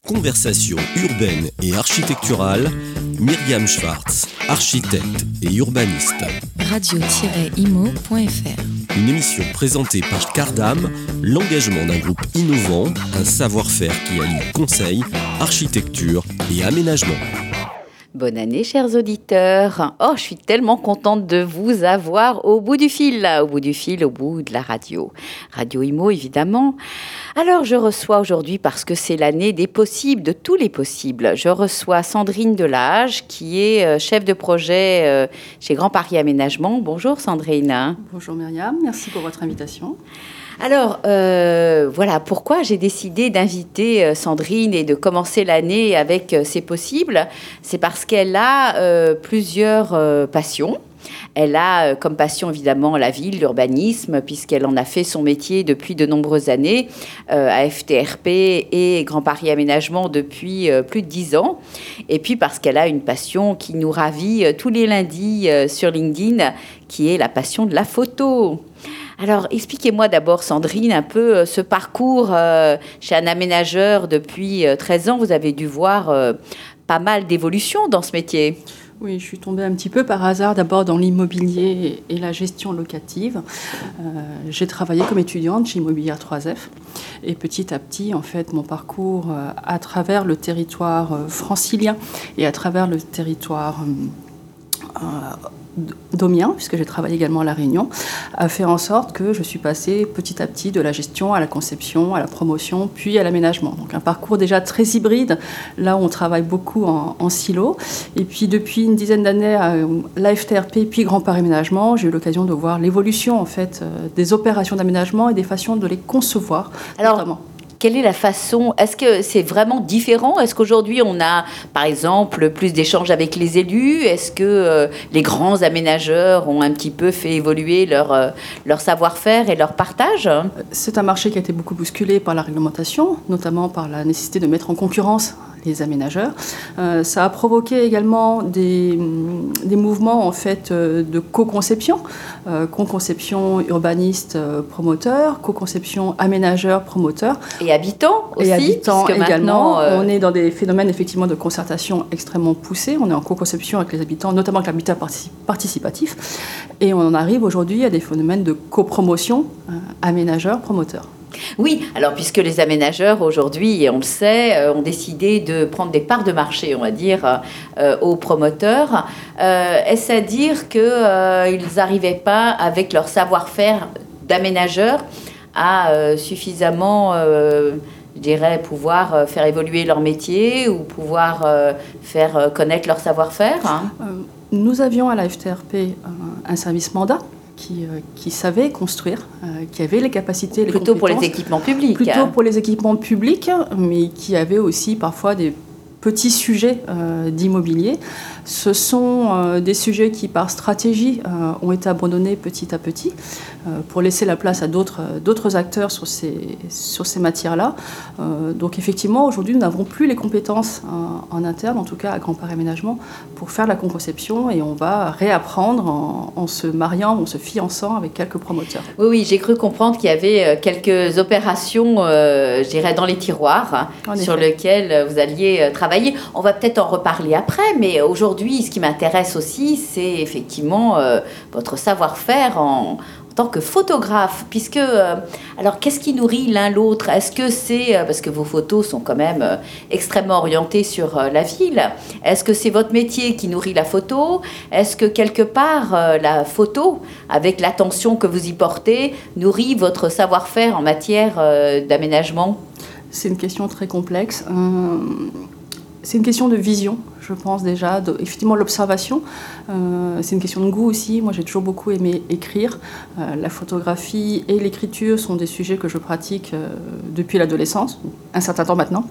Conversation urbaine et architecturale, Myriam Schwartz, architecte et urbaniste. Radio-imo.fr. Une émission présentée par Cardam, l'engagement d'un groupe innovant, un savoir-faire qui allie conseil, architecture et aménagement. Bonne année, chers auditeurs. Oh, je suis tellement contente de vous avoir au bout du fil, au bout de la radio. Radio Imo, évidemment. Alors, je reçois aujourd'hui, parce que c'est l'année des possibles, de tous les possibles, je reçois Sandrine Delage, qui est chef de projet chez Grand Paris Aménagement. Bonjour, Sandrine. Bonjour, Myriam. Merci pour votre invitation. Alors, voilà pourquoi j'ai décidé d'inviter Sandrine et de commencer l'année avec C'est possible. C'est parce qu'elle a plusieurs passions. Elle a comme passion évidemment la ville, l'urbanisme, puisqu'elle en a fait son métier depuis de nombreuses années, à FTRP et Grand Paris Aménagement depuis plus de 10 ans. Et puis parce qu'elle a une passion qui nous ravit tous les lundis sur LinkedIn, qui est la passion de la photo. Alors, expliquez-moi d'abord, Sandrine, un peu ce parcours chez un aménageur depuis 13 ans. Vous avez dû voir pas mal d'évolutions dans ce métier. Oui, je suis tombée un petit peu par hasard d'abord dans l'immobilier et la gestion locative. J'ai travaillé comme étudiante chez Immobilière 3F. Et petit à petit, en fait, mon parcours à travers le territoire francilien et à travers le territoire d'Omiens, puisque j'ai travaillé également à La Réunion, a fait en sorte que je suis passée petit à petit de la gestion à la conception, à la promotion, puis à l'aménagement. Donc un parcours déjà très hybride, là où on travaille beaucoup en silo. Et puis depuis une dizaine d'années à l'AFTRP, puis Grand Paris Aménagement, j'ai eu l'occasion de voir l'évolution en fait des opérations d'aménagement et des façons de les concevoir. Alors, notamment. Quelle est la façon? Est-ce que c'est vraiment différent? Est-ce qu'aujourd'hui, on a, par exemple, plus d'échanges avec les élus? Est-ce que les grands aménageurs ont un petit peu fait évoluer leur savoir-faire et leur partage? C'est un marché qui a été beaucoup bousculé par la réglementation, notamment par la nécessité de mettre en concurrence les aménageurs. Ça a provoqué également des mouvements en fait de co-conception, co-conception urbaniste promoteur, co-conception aménageur promoteur. Et habitants aussi. Et habitants également. Maintenant, on est dans des phénomènes effectivement de concertation extrêmement poussés. On est en co-conception avec les habitants, notamment avec l'habitat participatif. Et on en arrive aujourd'hui à des phénomènes de copromotion aménageur-promoteur. Oui, alors puisque les aménageurs aujourd'hui, et on le sait, ont décidé de prendre des parts de marché, on va dire, aux promoteurs, est-ce à dire qu'ils n'arrivaient pas, avec leur savoir-faire d'aménageurs, à suffisamment, je dirais, pouvoir faire évoluer leur métier ou pouvoir faire connaître leur savoir-faire, hein? Nous avions à la FTRP un service mandat qui savait construire, qui avait les capacités, les plutôt compétences. Pour les équipements publics. Plutôt pour les équipements publics, mais qui avait aussi parfois des petits sujets d'immobilier. Ce sont des sujets qui, par stratégie, ont été abandonnés petit à petit pour laisser la place à d'autres acteurs sur ces matières-là. Donc effectivement, aujourd'hui, nous n'avons plus les compétences en interne, en tout cas à Grand Paris Aménagement, pour faire la conception et on va réapprendre en se mariant, en se fiançant avec quelques promoteurs. Oui, j'ai cru comprendre qu'il y avait quelques opérations, je dirais, dans les tiroirs sur lesquelles vous alliez travailler. On va peut-être en reparler après, mais aujourd'hui, ce qui m'intéresse aussi, c'est effectivement votre savoir-faire en tant que photographe, puisque, alors qu'est-ce qui nourrit l'un l'autre? Est-ce que c'est, parce que vos photos sont quand même extrêmement orientées sur la ville, est-ce que c'est votre métier qui nourrit la photo? Est-ce que quelque part, la photo, avec l'attention que vous y portez, nourrit votre savoir-faire en matière d'aménagement? C'est une question très complexe. C'est une question de vision, je pense déjà, effectivement l'observation. C'est une question de goût aussi. Moi, j'ai toujours beaucoup aimé écrire. La photographie et l'écriture sont des sujets que je pratique depuis l'adolescence, un certain temps maintenant,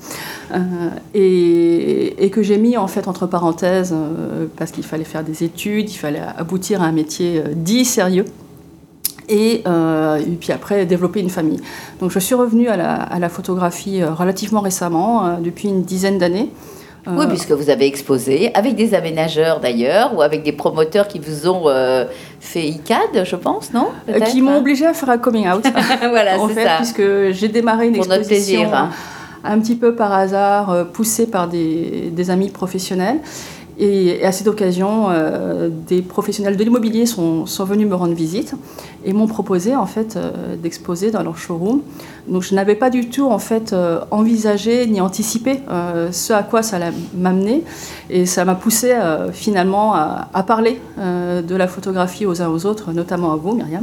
et que j'ai mis en fait entre parenthèses parce qu'il fallait faire des études, il fallait aboutir à un métier dit sérieux. Et puis après développer une famille. Donc je suis revenue à la photographie relativement récemment, depuis une dizaine d'années. Oui, puisque vous avez exposé avec des aménageurs d'ailleurs, ou avec des promoteurs qui vous ont fait ICAD, je pense, non? Qui m'ont obligée à faire un coming out. Voilà, en c'est fait, ça. Puisque j'ai démarré une pour exposition un petit peu par hasard, poussée par des amis professionnels. Et à cette occasion, des professionnels de l'immobilier sont venus me rendre visite et m'ont proposé en fait d'exposer dans leur showroom. Donc je n'avais pas du tout en fait envisagé ni anticipé ce à quoi ça allait m'amener, et ça m'a poussé finalement à parler de la photographie aux uns aux autres, notamment à vous, Myriam,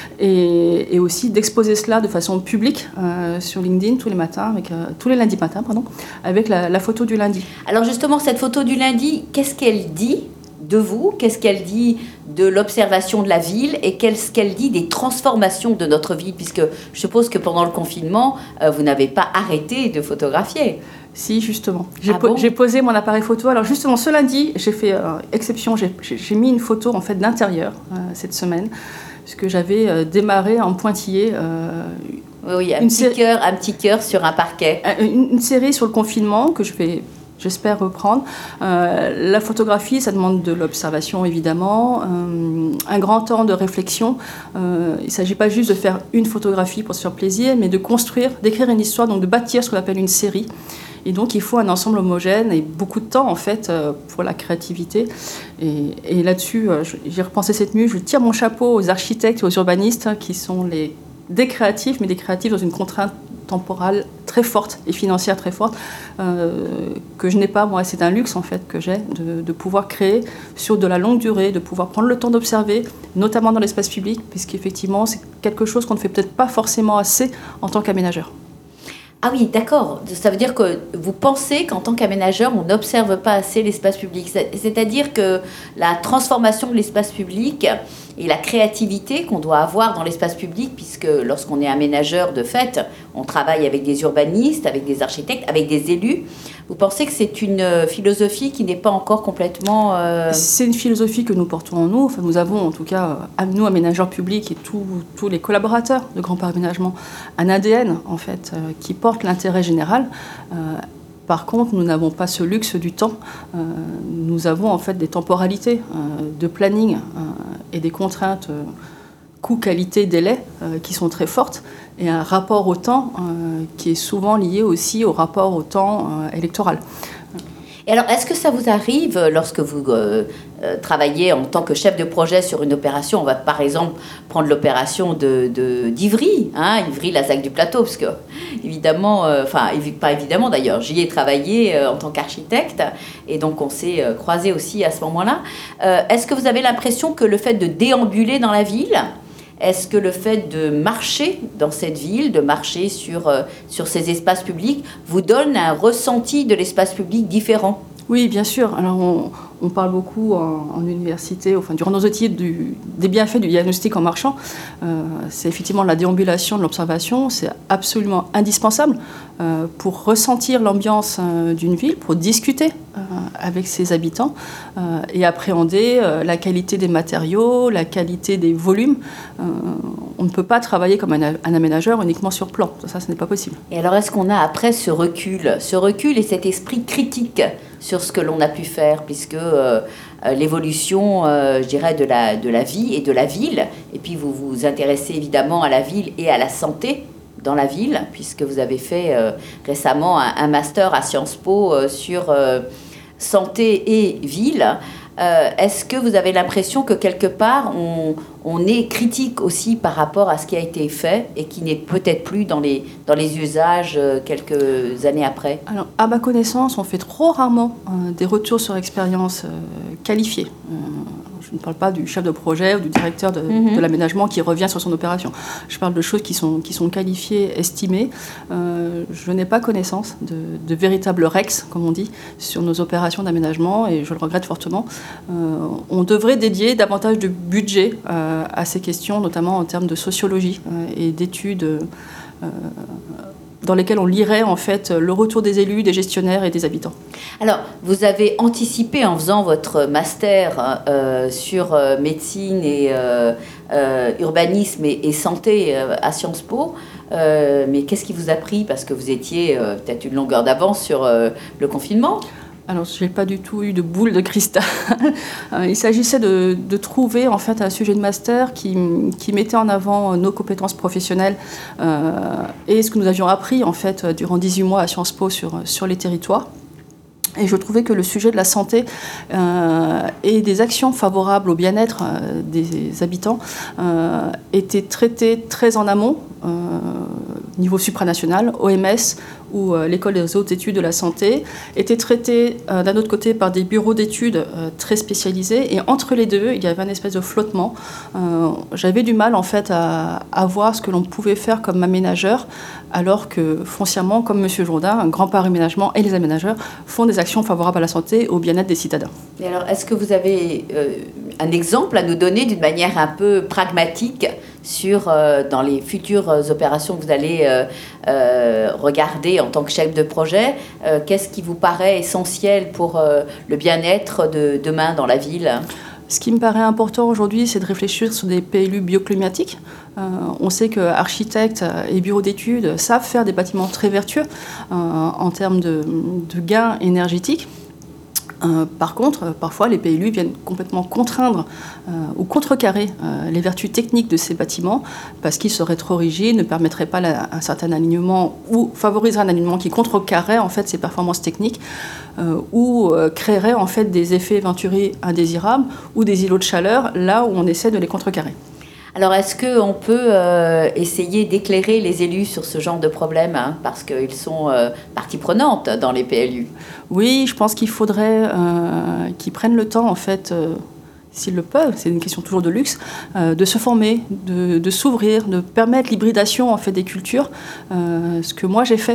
et aussi d'exposer cela de façon publique sur LinkedIn tous les lundis matins, avec la photo du lundi. Alors justement, cette photo du lundi, qu'est-ce qu'elle dit de vous? Qu'est-ce qu'elle dit de l'observation de la ville? Et qu'est-ce qu'elle dit des transformations de notre ville? Puisque je suppose que pendant le confinement, vous n'avez pas arrêté de photographier. Si, justement. J'ai posé mon appareil photo. Alors justement, ce lundi, j'ai fait exception. J'ai mis une photo en fait d'intérieur cette semaine, puisque j'avais démarré en pointillé. Oui, un petit cœur sur un parquet. Une série sur le confinement que j'espère reprendre. La photographie, ça demande de l'observation, évidemment, un grand temps de réflexion. Il ne s'agit pas juste de faire une photographie pour se faire plaisir, mais de construire, d'écrire une histoire, donc de bâtir ce qu'on appelle une série. Et donc, il faut un ensemble homogène et beaucoup de temps, en fait, pour la créativité. Et là-dessus, j'ai repensé cette nuit. Je tire mon chapeau aux architectes et aux urbanistes qui sont des créatifs, mais des créatifs dans une contrainte temporale très forte et financière très forte que je n'ai pas. Moi, c'est un luxe en fait que j'ai de pouvoir créer sur de la longue durée, de pouvoir prendre le temps d'observer, notamment dans l'espace public, puisqu'effectivement c'est quelque chose qu'on ne fait peut-être pas forcément assez en tant qu'aménageur. Ah oui, d'accord. Ça veut dire que vous pensez qu'en tant qu'aménageur, on n'observe pas assez l'espace public. C'est-à-dire que la transformation de l'espace public et la créativité qu'on doit avoir dans l'espace public, puisque lorsqu'on est aménageur de fait, on travaille avec des urbanistes, avec des architectes, avec des élus. Vous pensez que c'est une philosophie qui n'est pas encore complètement... C'est une philosophie que nous portons en nous. Enfin, nous avons en tout cas, nous aménageurs publics et tous les collaborateurs de Grand Paris Aménagement, un ADN en fait qui porte l'intérêt général. Par contre, nous n'avons pas ce luxe du temps. Nous avons en fait des temporalités de planning et des contraintes coût, qualité, délai qui sont très fortes, et un rapport au temps qui est souvent lié aussi au rapport au temps électoral. Et alors, est-ce que ça vous arrive, lorsque vous travaillez en tant que chef de projet sur une opération, on va par exemple prendre l'opération d'Ivry, Ivry-Lazac du Plateau, parce que évidemment, pas évidemment d'ailleurs, j'y ai travaillé en tant qu'architecte, et donc on s'est croisés aussi à ce moment-là. Est-ce que vous avez l'impression que le fait de déambuler dans la ville, est-ce que le fait de marcher dans cette ville, de marcher sur ces espaces publics, vous donne un ressenti de l'espace public différent? Oui, bien sûr. Alors, on parle beaucoup en université, durant nos études, des bienfaits du diagnostic en marchant. C'est effectivement la déambulation, de l'observation. C'est absolument indispensable pour ressentir l'ambiance d'une ville, pour discuter avec ses habitants et appréhender la qualité des matériaux, la qualité des volumes. On ne peut pas travailler comme un aménageur uniquement sur plan. Ça, ce n'est pas possible. Et alors, est-ce qu'on a après ce recul et cet esprit critique sur ce que l'on a pu faire, puisque l'évolution, je dirais, de la vie et de la ville, et puis vous vous intéressez évidemment à la ville et à la santé dans la ville, puisque vous avez fait récemment un master à Sciences Po sur santé et ville. Est-ce que vous avez l'impression que quelque part on est critique aussi par rapport à ce qui a été fait et qui n'est peut-être plus dans les usages quelques années après? Alors, à ma connaissance, on fait trop rarement des retours sur expérience qualifiés. Je ne parle pas du chef de projet ou du directeur de l'aménagement qui revient sur son opération. Je parle de choses qui sont qualifiées, estimées. Je n'ai pas connaissance de véritables REX, comme on dit, sur nos opérations d'aménagement, et je le regrette fortement. On devrait dédier davantage de budget à ces questions, notamment en termes de sociologie et d'études dans lesquelles on lirait en fait le retour des élus, des gestionnaires et des habitants. Alors, vous avez anticipé en faisant votre master sur médecine et urbanisme et santé à Sciences Po, mais qu'est-ce qui vous a pris? Parce que vous étiez peut-être une longueur d'avance sur le confinement. Alors, je n'ai pas du tout eu de boule de cristal. Il s'agissait de trouver en fait un sujet de master qui mettait en avant nos compétences professionnelles et ce que nous avions appris en fait durant 18 mois à Sciences Po sur les territoires. Et je trouvais que le sujet de la santé et des actions favorables au bien-être des habitants était traité très en amont, niveau supranational, OMS ou l'École des hautes études de la santé, était traité d'un autre côté par des bureaux d'études très spécialisés. Et entre les deux, il y avait une espèce de flottement. J'avais du mal en fait à voir ce que l'on pouvait faire comme aménageur, alors que foncièrement, comme M. Jourdain, un grand part aménagement et les aménageurs font des actions favorables à la santé et au bien-être des citadins. Et alors, est-ce que vous avez un exemple à nous donner d'une manière un peu pragmatique dans les futures opérations que vous allez regarder en tant que chef de projet, qu'est-ce qui vous paraît essentiel pour le bien-être de demain dans la ville ? Ce qui me paraît important aujourd'hui, c'est de réfléchir sur des PLU bioclimatiques. On sait que architectes et bureaux d'études savent faire des bâtiments très vertueux en termes de gains énergétiques. Par contre, parfois, les PLU viennent complètement contraindre ou contrecarrer les vertus techniques de ces bâtiments parce qu'ils seraient trop rigides, ne permettraient pas un certain alignement ou favoriseraient un alignement qui contrecarrerait en fait ces performances techniques ou créerait en fait des effets venturi indésirables ou des îlots de chaleur là où on essaie de les contrecarrer. Alors, est-ce qu'on peut essayer d'éclairer les élus sur ce genre de problème, parce qu'ils sont partie prenante dans les PLU ? Oui, je pense qu'il faudrait qu'ils prennent le temps, en fait, s'ils le peuvent, c'est une question toujours de luxe, de se former, de s'ouvrir, de permettre l'hybridation en fait, des cultures. Ce que moi j'ai fait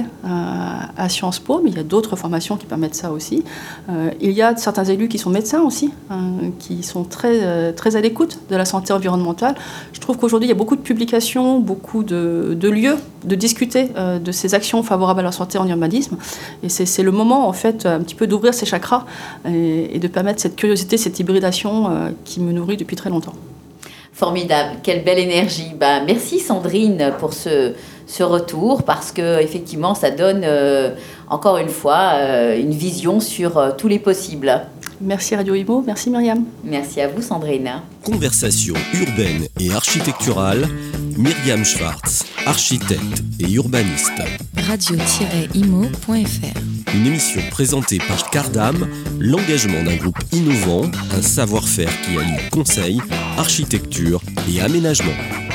à Sciences Po, mais il y a d'autres formations qui permettent ça aussi. Il y a certains élus qui sont médecins aussi, qui sont très, très à l'écoute de la santé environnementale. Je trouve qu'aujourd'hui il y a beaucoup de publications, beaucoup de lieux de discuter de ces actions favorables à la santé en urbanisme. Et c'est le moment en fait un petit peu d'ouvrir ces chakras et de permettre cette curiosité, cette hybridation qui me nourrit depuis très longtemps. Formidable, quelle belle énergie. Merci Sandrine pour ce retour, parce qu'effectivement ça donne encore une fois une vision sur tous les possibles. Merci Radio Imo, merci Myriam. Merci à vous Sandrine. Conversation urbaine et architecturale, Myriam Schwartz, architecte et urbaniste. Radio-imo.fr. Une émission présentée par Cardam, l'engagement d'un groupe innovant, un savoir-faire qui allie conseil, architecture et aménagement.